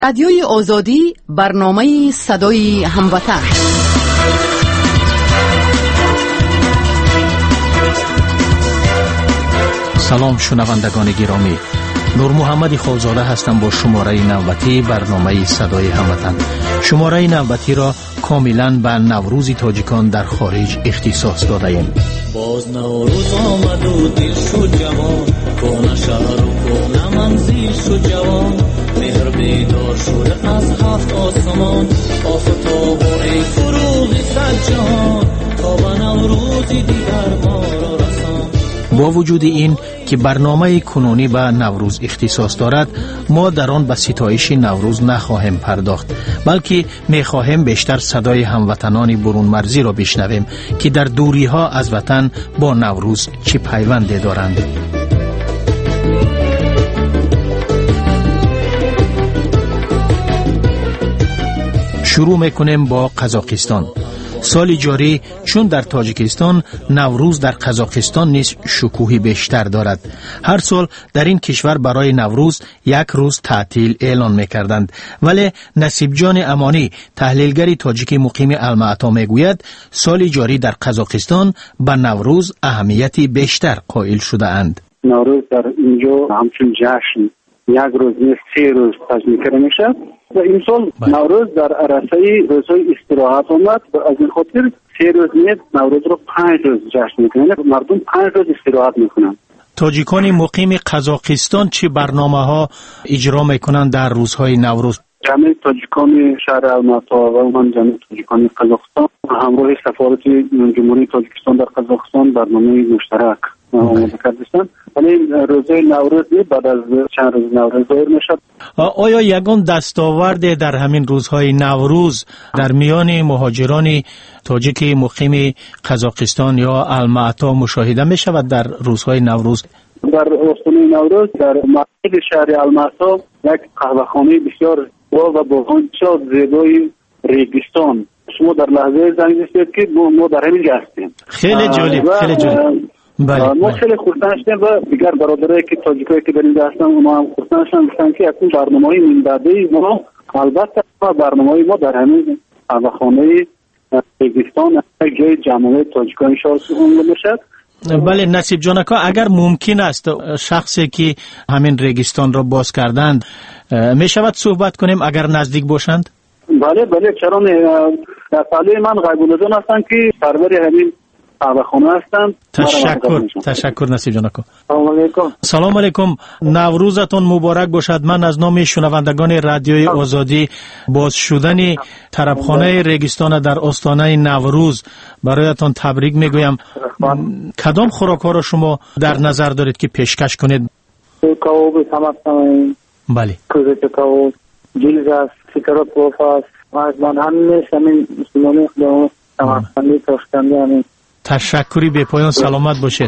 رادیوی آزادی، برنامه صدای هموطن. سلام شنوندگان گرامی، نور محمد خالزاده هستم با شماره نوبتی برنامه صدای هموطن. شماره نوبتی را کاملا به نوروز تاجیکان در خارج اختصاص داده ایم. باز نوروز آمد و دل شد جوان، کهنه شهر و کهنه منزل شد جوان، مهر بیدار شد از هفت آسمان، آفتاب و ای فروغ صد جهان، تا به نوروز دیگر ما را رسان. با وجود این که برنامه کنونی به نوروز اختصاص دارد، ما در آن به ستایش نوروز نخواهیم پرداخت، بلکه می‌خواهیم بیشتر صدای هموطنان برون مرزی را بشنویم که در دوری ها از وطن با نوروز چه پیوندی دارند. شروع میکنیم با قزاقستان. سال جاری چون در تاجیکستان، نوروز در قزاقستان نیز شکوهی بیشتر دارد. هر سال در این کشور برای نوروز یک روز تعطیل اعلان میکردند، ولی نصیب جان امانی، تحلیلگر تاجیک مقیم المعطا میگوید سال جاری در قزاقستان به نوروز اهمیتی بیشتر قائل شده اند. نوروز در اینجا همچون جشن یک روز نیست 3 روز تجمیع میشه و این سال نوروز در عرصه روزهای استراحت آمد و از این خاطر 3 روز نیست نوروز رو 5 روز جشن میکنن، مردم 5 روز استراحت میکنن. تاجیکان مقیم قزاقستان چه برنامه ها اجرا میکنن در روزهای نوروز؟ جمعی تاجیکان شهر المعطا و من جمعی تاجیکان قزاقستان همراه سفارت جمهوری تاجیکستان در قزاقستان برنامه مشترک آماده کردند. ولی روزهای نوروز بعد از چند روز نوروز ظاهر میشد. آیا یگان دستاورد در همین روزهای نوروز در میان مهاجران تاجیک مقیم قزاقستان یا المعطا مشاهده می شود در روزهای نوروز؟ در استان نوروز در مرکز شهر المعطا یک قهوه‌خانه بسیار با بسیار زیبای ریگستان، شما در لحظه زنگ رسید که ما در همین جا هستیم. خیلی جالب، خیلی جالب. ما خیلی خوشحال هستیم و دیگر برادرایی که تاجیکایی که در اینجا هستن اونا هم خوشحال هستن که اکنون برنامه‌های من بعدی ما البته برنامه‌های ما در همین قهوه‌خانه ریگستان جای جمعیت تاجیکان شهر میشد. بله نصیب جانکا، اگر ممکن است شخصی که همین ریگستان را باز کردند می شود صحبت کنیم اگر نزدیک باشند؟ بله چرا نه. پهلوی من غیب‌الله جان هستن که سرور همین قهوه‌خانه هستند. تشکر نصیب جانکا. سلام علیکم. نوروزتون مبارک باشد. من از نام شنوندگان رادیوی آزادی باز شدن طربخانه ریگستان در آستانه نوروز برایتان تبریک میگویم. کدام خوراک‌ها را شما در نظر دارید که پیشکش کنید؟ کباب سمک، بله، کوزه کباب، جیلز است، سیکارات بوف است. من همین مسلمانی خودم سمک‌خانه تاشکندی همین. تشکری به پایان، سلامت باشید.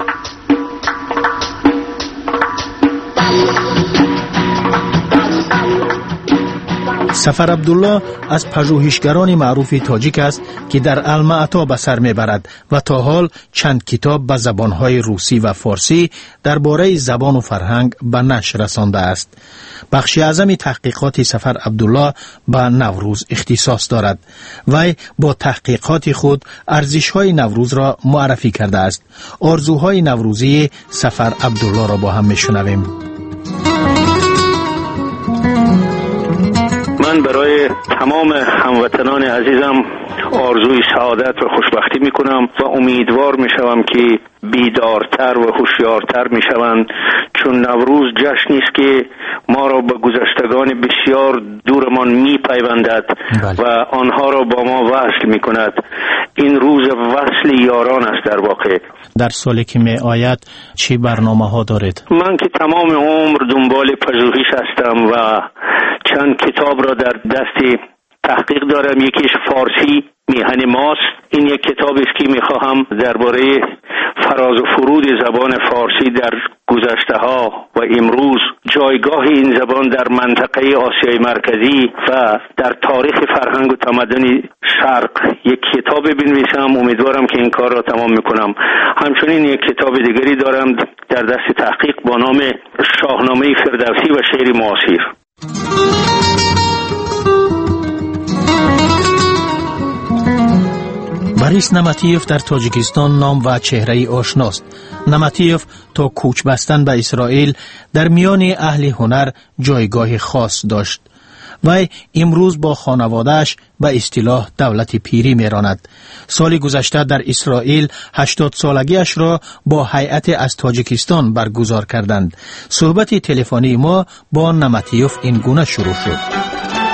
سفر عبدالله از پژوهشگران معروف تاجیک است که در المعطا به سر میبرد و تا حال چند کتاب به زبانهای روسی و فارسی درباره زبان و فرهنگ به نشر رسانده است. بخش اعظم تحقیقات سفر عبدالله به نوروز اختصاص دارد. وی با تحقیقات خود ارزش‌های نوروز را معرفی کرده است. آرزوهای نوروزی سفر عبدالله را با هم میشنویم. من برای تمام هموطنان عزیزم آرزوی سعادت و خوشبختی میکنم و امیدوار میشوم که بیدارتر و هوشیارتر میشوند، چون نوروز جشنی است که ما را به گذشتگان بسیار دورمان میپیوندد و آنها را با ما وصل میکند. این روز وصل یاران است در واقع. در سالی که می آید چی برنامه ها دارید؟ من که تمام عمر دنبال پژوهش هستم و چند کتاب را در دست تحقیق دارم. یکیش فارسی میهن ماست. این یک کتابی است که میخواهم درباره فراز و فرود زبان فارسی در گذشته ها و امروز، جایگاه این زبان در منطقه آسیای مرکزی و در تاریخ فرهنگ و تمدن شرق یک کتاب بنویسم. امیدوارم که این کار را تمام میکنم. همچنین یک کتاب دیگری دارم در دست تحقیق با نام شاهنامه فردوسی و شعر معاصر. باریس نمتیف در تاجیکستان نام و چهره آشناست. نمتیف تا کوچ بستن به اسرائیل در میان اهل هنر جایگاه خاص داشت. وی امروز با خانوادهش به اصطلاح دولت پیری میراند. سال گذشته در اسرائیل 80 سالگیش را با هیئت از تاجیکستان برگزار کردند. صحبت تلفنی ما با نمتیف این گونه شروع شد.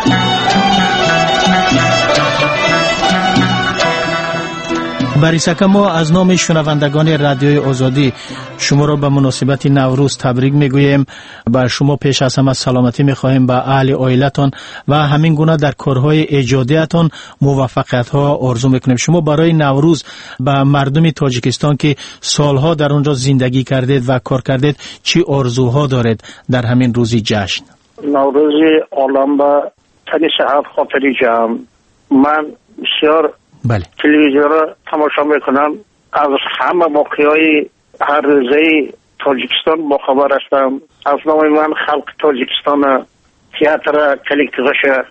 باریسک، ما از نام شنوندگان رادیوی آزادی شما را به مناسبت نوروز تبریک میگوییم. بر شما پیش از همه سلامتی میخواهیم، به اهل عائلتان و همین گونه در کارهای ایجادیتان موفقیت ها آرزو میکنیم. شما برای نوروز به مردم تاجیکستان که سالها در اونجا زندگی کردید و کار کردید چی آرزوها دارید در همین روزی جشن؟ نوروز عالم به تنی صحت خاطری جمع. من بسیار تلویزیون را تماشا میکنم، از همه واقعهای هر روزه تاجیکستان با خبر هستم. از نام من خلق تاجیکستان، تئاتر کلکتیوش،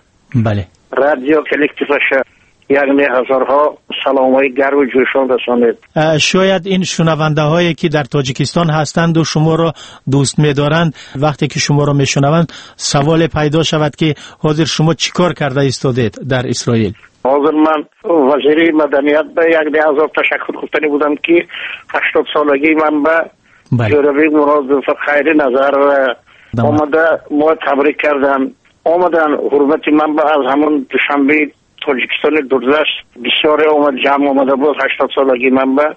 رادیو کلکتیوش، یعنی هزارها سلامای گرم و جوشان رسانید. شاید این شنونده هایی که در تاجیکستان هستند و شما را دوست می‌دارند وقتی که شما را میشنوند سوال پیدا شود که حاضر شما چیکار کرده ایستادید در اسرائیل؟ حاضر من وزیر مدنیت به یک هزار تشکر گفتنی بودم که 80 سالگی من به جوربی مراد خیر نظر آمده ما تبریک کردن. آمدن حرمت من به از همون دوشنبه تاجیکستان دوردست بسیار آمد جمع آمده بود. 80 سالگی من به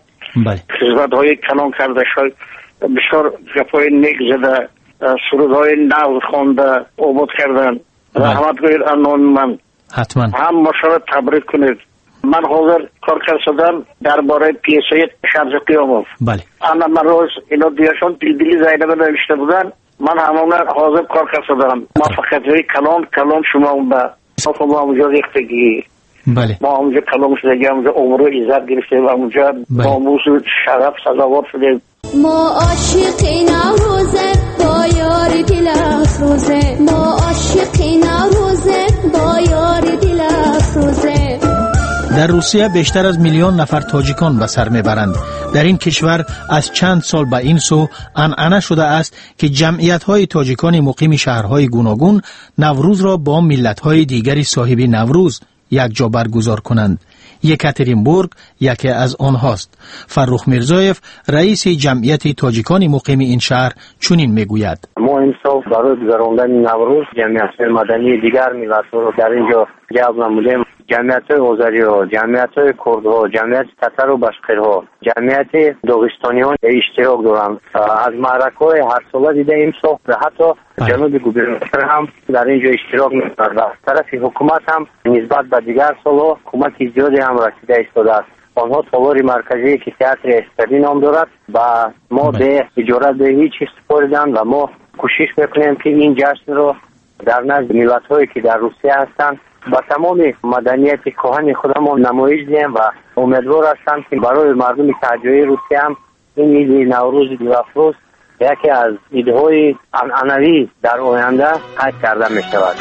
خدمت های کلان کرده شد، بسیار گپای نیک زده، سرودهای نو خوانده آباد کردن. رحمت کنید انان من حتما هم مشاورت تبریک کنید. من حاضر کارکر شدم درباره پیسه شمس قیامت. انا من روز اینا دیاشون دلی زینب نوشته بودن، من همون حاضر کارکر شدم. موفقیت های کلان شما اون به ما اونجا ریختگی، ما اونجا کلام شدگی، اونجا عمر و عزت گرفتیم، اونجا ناموس و شرف سزاوار شدیم. ما عاشقی نوروزه با یاری دل افروزه، ما عاشقی نوروزه با یاری دل افروزه. در روسیه بیشتر از میلیون نفر تاجیکان به سر میبرند. در این کشور از چند سال به این سو عنعنه شده است که جمعیت‌های تاجیکان مقیم شهرهای گوناگون نوروز را با ملت‌های دیگری صاحب نوروز یک جا برگزار کنند. یکاترینبورگ یکی از آنهاست. فرخ میرزایف رئیس جمعیت تاجیکان مقیم این شهر چنین میگوید: ما امسال برای گذراندن نوروز جمعیت مدنی دیگر ملت‌ها را در اینجا جلب نمودیم. جمعیت آذری‌ها، جمعیت کردها، جمعیت تتر و بشقیرها، جمعیت داغستانیان اشتراک دارند. از معرکه‌های هر ساله دیده امسال حتی جناب گوبرناتور هم در اینجا اشتراک می‌کند و از طرف حکومت هم نسبت به دیگر سال‌ها کمک زیادی هم رسیده ایستاده است. آنها تالار مرکزی که تئاتر استادی نام دارد و ما به اجاره دهی چیز سپردند و ما کوشش می‌کنیم که این جشن را در نزد ملت‌هایی که در روسیه هستند با تمام مدنیت کهن خودمون نمایش دهیم و امیدوار هستم که برای مردم تاجیک روسیه هم این عید نوروز دلافروز یکی از ایدهای عنعنوی در آینده قید کرده می شود.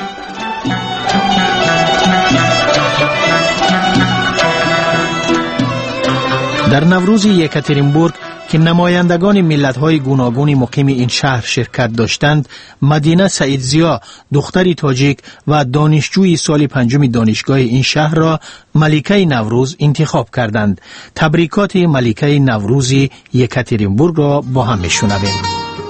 در نوروز یکاترینبورگ که نمایندگان ملت‌های گوناگون مقیم این شهر شرکت داشتند، مدینه سعید زیا دختری تاجیک و دانشجوی سال 5 دانشگاه این شهر را ملکه نوروز انتخاب کردند. تبریکات ملکه نوروز یکاترینبورگ را با هم میشنویم.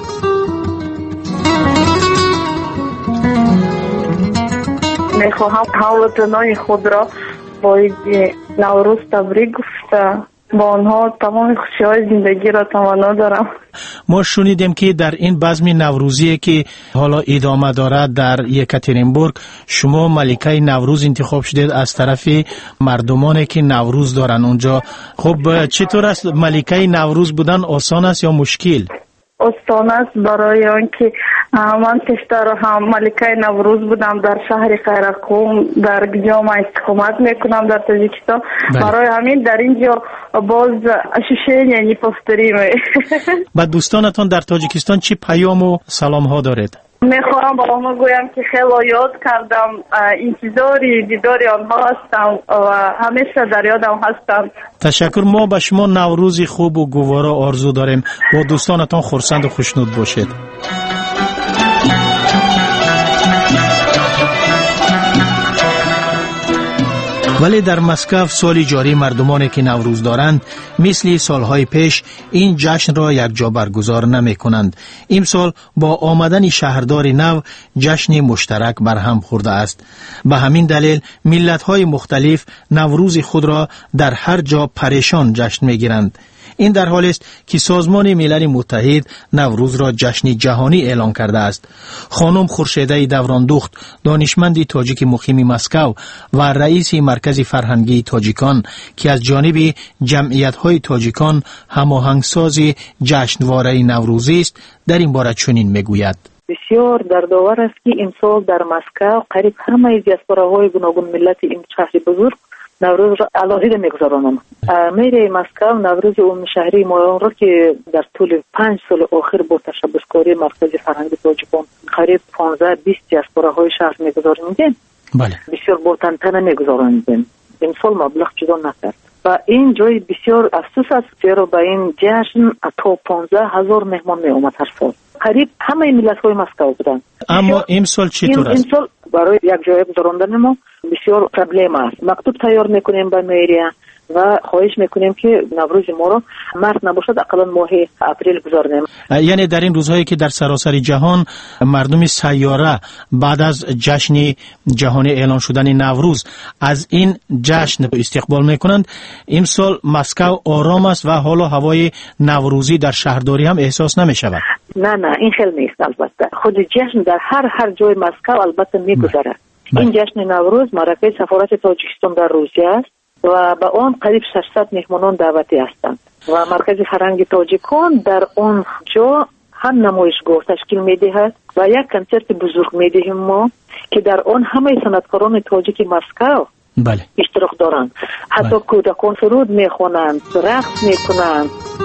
میخواهم هموطنان خود را با نوروز تبریک گفته با آنها تمام خوشی‌های زندگی را تمنا دارم. ما شنیدیم که در این بزم نوروزی که حالا ادامه دارد در یکاترینبورگ شما ملکه نوروز انتخاب شدید از طرف مردمانی که نوروز دارن اونجا. خب چطور است ملکه نوروز بودن؟ آسان است یا مشکل؟ آسان است برای آنکه من پیشتر هم ملکه نوروز بودم در شهر خیرقوم در جامعه استقامت میکنم در تاجیکستان. برای همین در اینجا باز اشوشینی پفتریم. با دوستانتان در تاجیکستان چی پیام و سلام ها دارید؟ میخواهم با آنها گویم که خیلی یاد کردم، انتظاری دیدار آنها هستم و همیشه در یادم هستم. تشکر. ما به شما نوروزی خوب و گوارا آرزو داریم. با دوستانتان خرسند و خوشنود باشید. ولی در مسکو سال جاری مردمانی که نوروز دارند مثل سالهای پیش این جشن را یک جا برگزار نمی کنند. این سال با آمدن شهردار نو جشن مشترک برهم خورده است. به همین دلیل ملت‌های مختلف نوروز خود را در هر جا پریشان جشن می گیرند. این در حالی است که سازمان ملل متحد نوروز را جشن جهانی اعلان کرده است. خانم خورشیده دوراندخت، دانشمند تاجیک مقیم مسکو و رئیس مرکز فرهنگی تاجیکان که از جانب جمعیت‌های تاجیکان هماهنگساز جشنواره نوروزی است، در این باره چنین میگوید: بسیار در داور است که این سال در مسکو قریب همه دیاسپوراهای گوناگون ملت این شهر بزرگ نوروز را علاهیده میگذرانند. میر مسکو نوروز عمومی شهری ما را که در طول 5 سال آخر با تشبثکاری مرکز فرهنگی تاجیکان قریب 15-20 دیاسپوراهای شهر میگذارانیدیم. بله. بسیار با تنتنه میگذارانیدیم. این سال مبلغ جدا نکرد و این جای بسیار افسوس است زیرا به این جشن تا 15,000 مهمان می اومد هر سال. قریب همه ملت‌های مسکو بودند. اما این سال چطور است؟ این سال برای یک جای گذراندن ما بسیار پرابلم است. مکتوب تیار میکنیم به میریا و خواهش میکنیم که نوروز ما رو مارس نباشد اقلا ماه اپریل گذارنیم. یعنی در این روزهایی که در سراسر جهان مردم سیاره بعد از جشن جهانی اعلان شدن نوروز از این جشن استقبال میکنند، این سال مسکو آرام است و حالا هوای نوروزی در شهرداری هم احساس نمیشود. نه این خیلی نیست. البته خود جشن در هر جای مسکو البته میگذره. این جشن نوروز مرکز سفارت تاجیکستان در روسیه است و به آن قریب 600 مهمانان دعوتی هستند و مرکز فرهنگ تاجیکان در آن جا هم نمایشگاه تشکیل میدهد و یک کنسرت بزرگ میدهیم ما که در آن همه صنعتکاران تاجیک مسکو اشتراک دارند. حتی کودکان سرود میخوانند، رقص میکنند.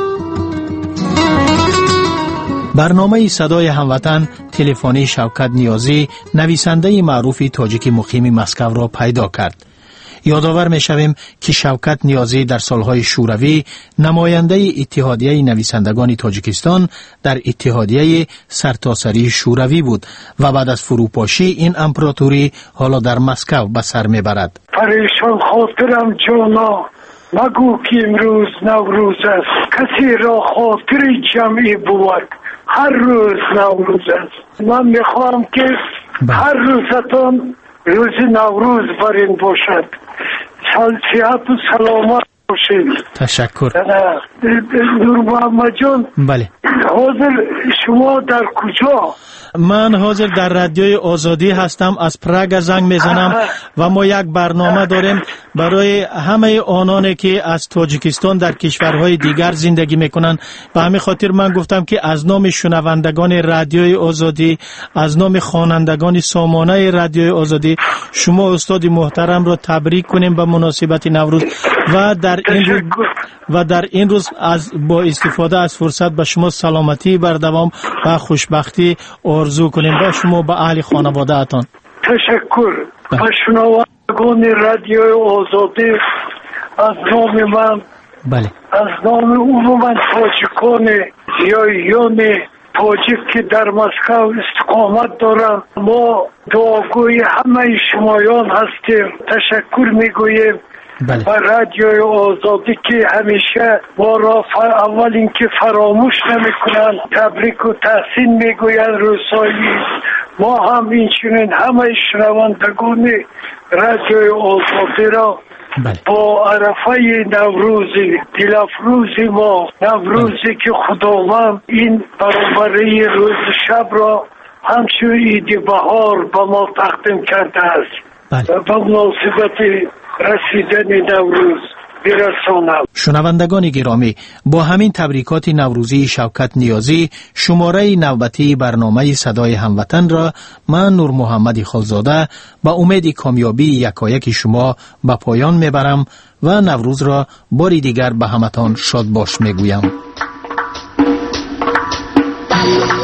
برنامه صدای هموطن تلفنی شوکت نیازی نویسنده معروف تاجیک مقیم مسکو را پیدا کرد. یادآور می‌شویم که شوکت نیازی در سالهای شوروی نماینده اتحادیه نویسندگان تاجیکستان در اتحادیه سرتاسری شوروی بود و بعد از فروپاشی این امپراتوری حالا در مسکو به سر میبرد. پریشان خاطرم جانا، مگو که امروز نوروز است. کسی را خاطر جمعی بود، هر روز نوروز است. من میخواهم که هر روزتان روز نوروز برین باشد. صحت و سلامت باشید. تشکر. نور محمد جان، بله. حاضر شما در کجا؟ من حاضر در رادیوی آزادی هستم، از پراگ زنگ میزنم و ما یک برنامه داریم برای همه آنانی که از تاجیکستان در کشورهای دیگر زندگی میکنن. به همین خاطر من گفتم که از نام شنوندگان رادیوی آزادی، از نام خوانندگان سامانه رادیوی آزادی شما استاد محترم را تبریک کنیم به مناسبت نوروز و در این روز با استفاده از فرصت به شما سلامتی بر دوام و خوشبختی آرزو کنیم به شما به اهل خانواده اتان. تشکر. به شنوندگان رادیوی آزادی از نام من، از نام عموما تاجیکان زیاییان تاجیک که در مسکو استقامت دارم، ما دعاگوی همه شمایان هستیم. تشکر میگوییم و رادیوی آزادی که همیشه ما را اول اینکه فراموش نمیکنن، تبریک و تحسین میگوین روزایی. ما هم اینچنین همه شنوندگان رادیوی آزادی را با عرفه نوروزی دلافروزی ما، نوروزی که خداوند این برابری روز شب را همچون عید بهار به ما تقدیم کرده است و به مناسبت رسیدن نوروز برسانم. شنوندگان گرامی، با همین تبریکات نوروزی شوکت نیازی شماره نوبتی برنامه صدای هموطن را من نور محمد خالزاده با امید کامیابی یکایک شما به پایان میبرم و نوروز را باری دیگر به همتان شاد باش میگویم.